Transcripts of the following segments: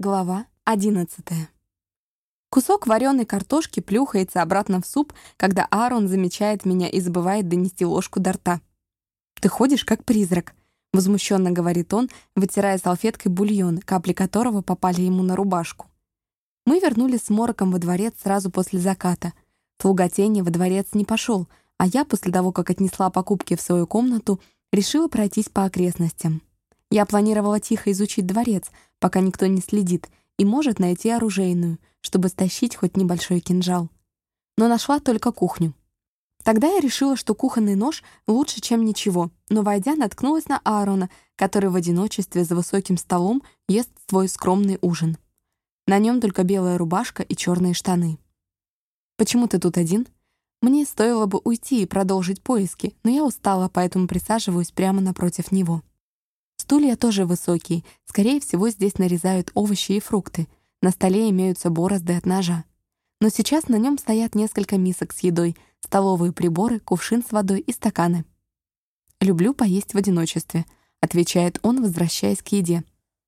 Глава 11. Кусок вареной картошки плюхается обратно в суп, когда Аарон замечает меня и забывает донести ложку до рта. «Ты ходишь, как призрак», — возмущенно говорит он, вытирая салфеткой бульон, капли которого попали ему на рубашку. Мы вернулись с Мороком во дворец сразу после заката. Слуга тени во дворец не пошел, а я, после того, как отнесла покупки в свою комнату, решила пройтись по окрестностям. Я планировала тихо изучить дворец, пока никто не следит, и может найти оружейную, чтобы стащить хоть небольшой кинжал. Но нашла только кухню. Тогда я решила, что кухонный нож лучше, чем ничего, но, войдя, наткнулась на Аарона, который в одиночестве за высоким столом ест свой скромный ужин. На нем только белая рубашка и черные штаны. «Почему ты тут один?» Мне стоило бы уйти и продолжить поиски, но я устала, поэтому присаживаюсь прямо напротив него. Стулья тоже высокие, скорее всего, здесь нарезают овощи и фрукты. На столе имеются борозды от ножа. Но сейчас на нем стоят несколько мисок с едой, столовые приборы, кувшин с водой и стаканы. «Люблю поесть в одиночестве», — отвечает он, возвращаясь к еде.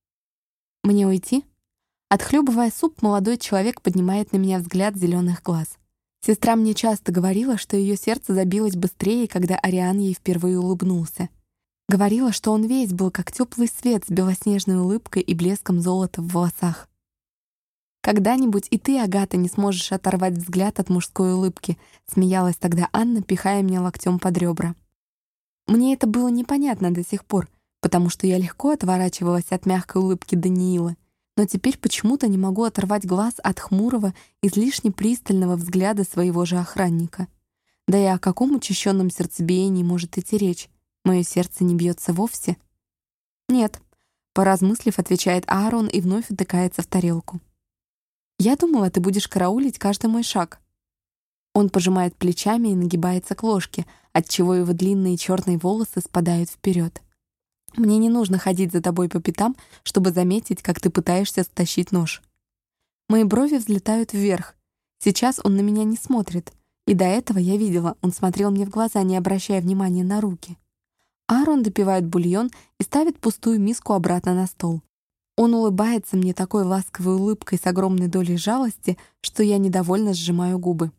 «Мне уйти?» Отхлебывая суп, молодой человек поднимает на меня взгляд зеленых глаз. Сестра мне часто говорила, что ее сердце забилось быстрее, когда Ариан ей впервые улыбнулся. Говорила, что он весь был как теплый свет с белоснежной улыбкой и блеском золота в волосах. «Когда-нибудь и ты, Агата, не сможешь оторвать взгляд от мужской улыбки», смеялась тогда Анна, пихая меня локтем под ребра. Мне это было непонятно до сих пор, потому что я легко отворачивалась от мягкой улыбки Даниила, но теперь почему-то не могу оторвать глаз от хмурого, излишне пристального взгляда своего же охранника. Да и о каком учащенном сердцебиении может идти речь? Мое сердце не бьется вовсе? Нет, поразмыслив, отвечает Аарон и вновь утыкается в тарелку. Я думала, ты будешь караулить каждый мой шаг. Он пожимает плечами и нагибается к ложке, отчего его длинные черные волосы спадают вперед. Мне не нужно ходить за тобой по пятам, чтобы заметить, как ты пытаешься стащить нож. Мои брови взлетают вверх. Сейчас он на меня не смотрит. И до этого я видела, он смотрел мне в глаза, не обращая внимания на руки. Аарон допивает бульон и ставит пустую миску обратно на стол. Он улыбается мне такой ласковой улыбкой с огромной долей жалости, что я недовольно сжимаю губы.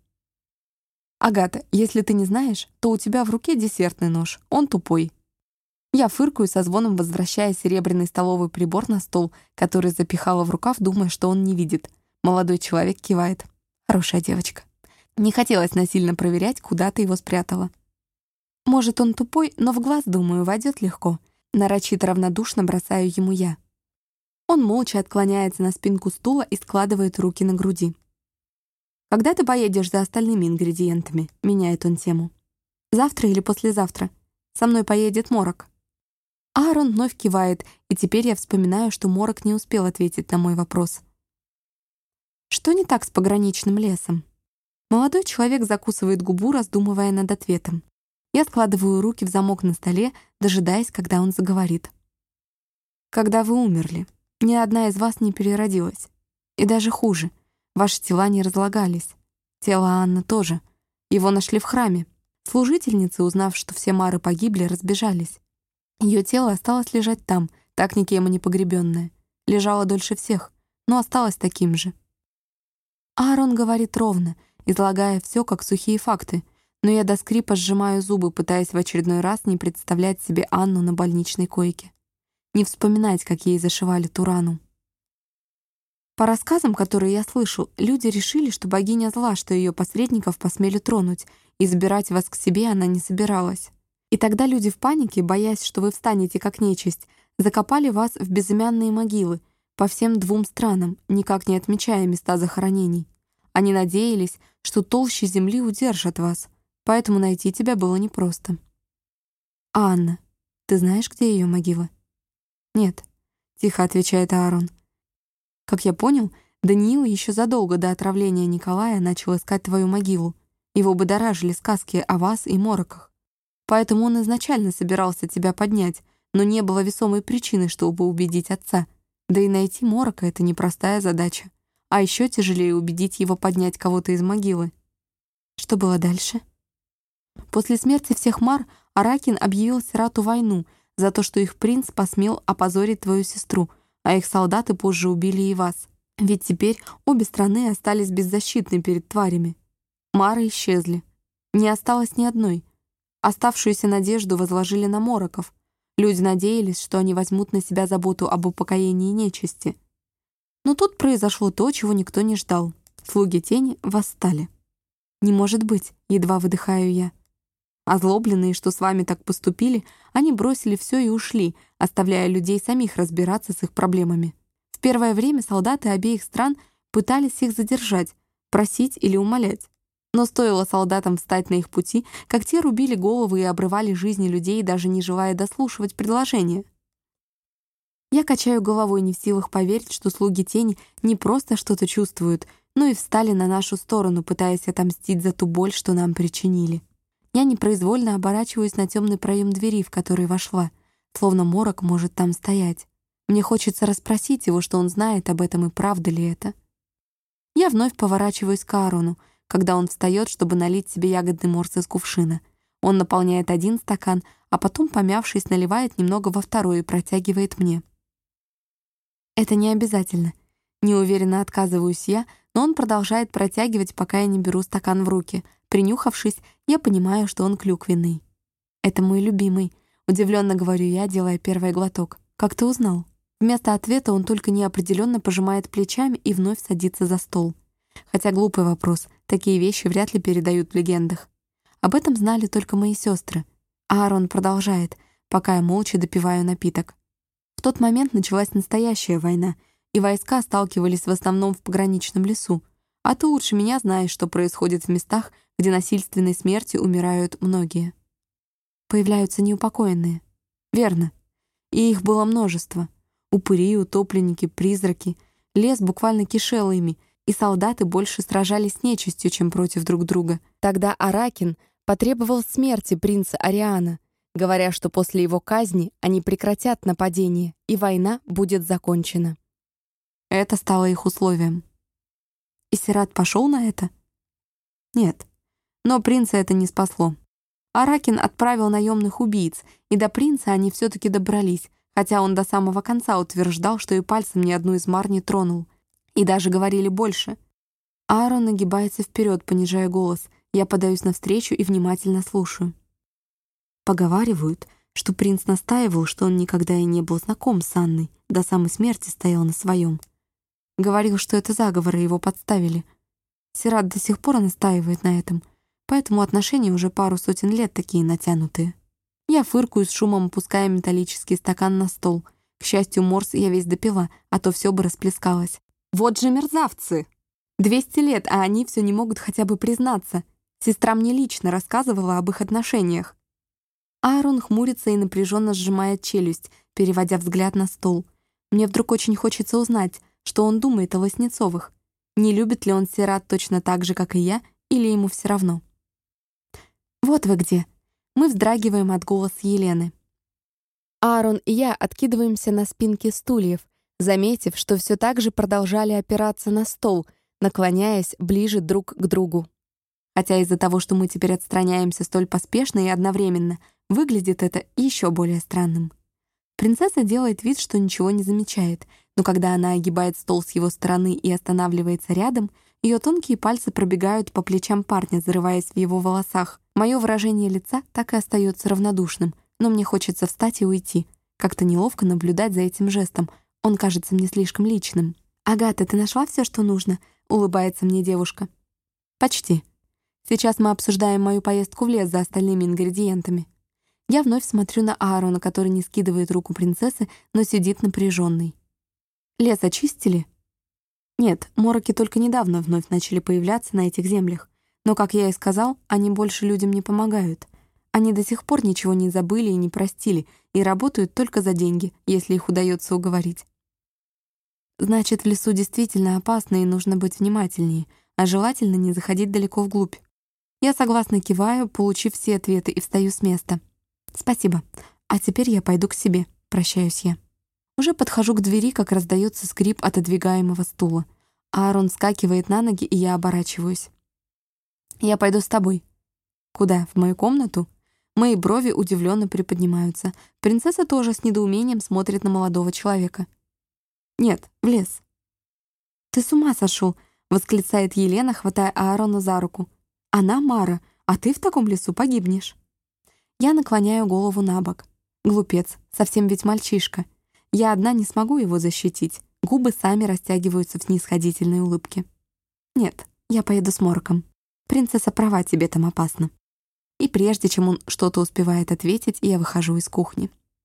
«Агата, если ты не знаешь, то у тебя в руке десертный нож, он тупой». Я фыркаю со звоном, возвращая серебряный столовый прибор на стол, который запихала в рукав, думая, что он не видит. Молодой человек кивает. «Хорошая девочка. Не хотелось насильно проверять, куда ты его спрятала». «Может, он тупой, но в глаз, думаю, войдет легко». Нарочито равнодушно бросаю ему я. Он молча отклоняется на спинку стула и складывает руки на груди. «Когда ты поедешь за остальными ингредиентами?» — меняет он тему. «Завтра или послезавтра? Со мной поедет Морок». Аарон вновь кивает, и теперь я вспоминаю, что Морок не успел ответить на мой вопрос. «Что не так с пограничным лесом?» Молодой человек закусывает губу, раздумывая над ответом. Я складываю руки в замок на столе, дожидаясь, когда он заговорит. «Когда вы умерли, ни одна из вас не переродилась. И даже хуже, ваши тела не разлагались. Тело Анны тоже. Его нашли в храме. Служительницы, узнав, что все мары погибли, разбежались. Ее тело осталось лежать там, так никем и не погребенное. Лежало дольше всех, но осталось таким же». Аарон говорит ровно, излагая все как сухие факты, но я до скрипа сжимаю зубы, пытаясь в очередной раз не представлять себе Анну на больничной койке. Не вспоминать, как ей зашивали ту рану. По рассказам, которые я слышу, люди решили, что богиня зла, что ее посредников посмели тронуть, и забирать вас к себе она не собиралась. И тогда люди в панике, боясь, что вы встанете как нечисть, закопали вас в безымянные могилы по всем 2 странам, никак не отмечая места захоронений. Они надеялись, что толщи земли удержат вас, поэтому найти тебя было непросто. «А Анна, ты знаешь, где ее могила?» «Нет», — тихо отвечает Аарон. «Как я понял, Даниил еще задолго до отравления Николая начал искать твою могилу. Его будоражили сказки о вас и мороках. Поэтому он изначально собирался тебя поднять, но не было весомой причины, чтобы убедить отца. Да и найти морока — это непростая задача. А еще тяжелее убедить его поднять кого-то из могилы». «Что было дальше?» После смерти всех мар Аракин объявил Сирату войну за то, что их принц посмел опозорить твою сестру, а их солдаты позже убили и вас. Ведь теперь обе страны остались беззащитны перед тварями. Мары исчезли. Не осталось ни одной. Оставшуюся надежду возложили на мороков. Люди надеялись, что они возьмут на себя заботу об упокоении нечисти. Но тут произошло то, чего никто не ждал. Слуги тени восстали. «Не может быть», — едва выдыхаю я. Озлобленные, что с вами так поступили, они бросили все и ушли, оставляя людей самих разбираться с их проблемами. В первое время солдаты обеих стран пытались их задержать, просить или умолять. Но стоило солдатам встать на их пути, как те рубили головы и обрывали жизни людей, даже не желая дослушивать предложения. Я качаю головой, не в силах поверить, что слуги тени не просто что-то чувствуют, но и встали на нашу сторону, пытаясь отомстить за ту боль, что нам причинили. Я непроизвольно оборачиваюсь на темный проем двери, в который вошла, словно морок может там стоять. Мне хочется расспросить его, что он знает об этом и правда ли это. Я вновь поворачиваюсь к Аарону, когда он встает, чтобы налить себе ягодный морс из кувшина. Он наполняет один стакан, а потом, помявшись, наливает немного во второй и протягивает мне. Это не обязательно. Неуверенно отказываюсь я, но он продолжает протягивать, пока я не беру стакан в руки. Принюхавшись, я понимаю, что он клюквенный. «Это мой любимый», — удивленно говорю я, делая первый глоток. «Как ты узнал?» Вместо ответа он только неопределенно пожимает плечами и вновь садится за стол. Хотя глупый вопрос, такие вещи вряд ли передают в легендах. Об этом знали только мои сестры. Аарон продолжает, пока я молча допиваю напиток. В тот момент началась настоящая война, и войска сталкивались в основном в пограничном лесу. А ты лучше меня знаешь, что происходит в местах, где насильственной смертью умирают многие. Появляются неупокоенные. Верно. И их было множество. Упыри, утопленники, призраки. Лес буквально кишел ими, и солдаты больше сражались с нечистью, чем против друг друга. Тогда Аракин потребовал смерти принца Ариана, говоря, что после его казни они прекратят нападение, и война будет закончена. Это стало их условием. И Сират пошел на это? Нет. Но принца это не спасло. Аракин отправил наемных убийц, и до принца они все-таки добрались, хотя он до самого конца утверждал, что и пальцем ни одну из мар не тронул. И даже говорили больше. Аарон нагибается вперед, понижая голос. Я подаюсь навстречу и внимательно слушаю. Поговаривают, что принц настаивал, что он никогда и не был знаком с Анной, до самой смерти стоял на своем. Говорил, что это заговоры, его подставили. Сират до сих пор настаивает на этом, поэтому отношения уже пару сотен лет такие натянутые. Я фыркаю с шумом, опуская металлический стакан на стол. К счастью, морс я весь допила, а то все бы расплескалось. Вот же мерзавцы! 200 лет, а они все не могут хотя бы признаться. Сестра мне лично рассказывала об их отношениях. Аарон хмурится и напряженно сжимает челюсть, переводя взгляд на стол. Мне вдруг очень хочется узнать, что он думает о Лоснецовых. Не любит ли он Сират точно так же, как и я, или ему все равно? «Вот вы где!» Мы вздрагиваем от голоса Елены. Аарон и я откидываемся на спинки стульев, заметив, что все так же продолжали опираться на стол, наклоняясь ближе друг к другу. Хотя из-за того, что мы теперь отстраняемся столь поспешно и одновременно, выглядит это еще более странным. Принцесса делает вид, что ничего не замечает, но когда она огибает стол с его стороны и останавливается рядом, ее тонкие пальцы пробегают по плечам парня, зарываясь в его волосах. Мое выражение лица так и остается равнодушным, но мне хочется встать и уйти. Как-то неловко наблюдать за этим жестом. Он кажется мне слишком личным. «Агата, ты нашла все, что нужно?» — улыбается мне девушка. «Почти. Сейчас мы обсуждаем мою поездку в лес за остальными ингредиентами». Я вновь смотрю на Аарона, который не скидывает руку принцессы, но сидит напряженный. «Лес очистили?» Нет, мороки только недавно вновь начали появляться на этих землях. Но, как я и сказал, они больше людям не помогают. Они до сих пор ничего не забыли и не простили, и работают только за деньги, если их удается уговорить. Значит, в лесу действительно опасно и нужно быть внимательнее, а желательно не заходить далеко вглубь. Я согласно киваю, получив все ответы, и встаю с места. «Спасибо. А теперь я пойду к себе», — прощаюсь я. Уже подхожу к двери, как раздается скрип отодвигаемого стула. Аарон вскакивает на ноги, и я оборачиваюсь. «Я пойду с тобой». «Куда? В мою комнату?» Мои брови удивленно приподнимаются. Принцесса тоже с недоумением смотрит на молодого человека. «Нет, в лес». «Ты с ума сошел!» — восклицает Елена, хватая Аарона за руку. «Она Мара, а ты в таком лесу погибнешь». Я наклоняю голову на бок. Глупец, совсем ведь мальчишка. Я одна не смогу его защитить. Губы сами растягиваются в снисходительной улыбке. «Нет, я поеду с Мороком. Принцесса права, тебе там опасно». И прежде чем он что-то успевает ответить, я выхожу из кухни.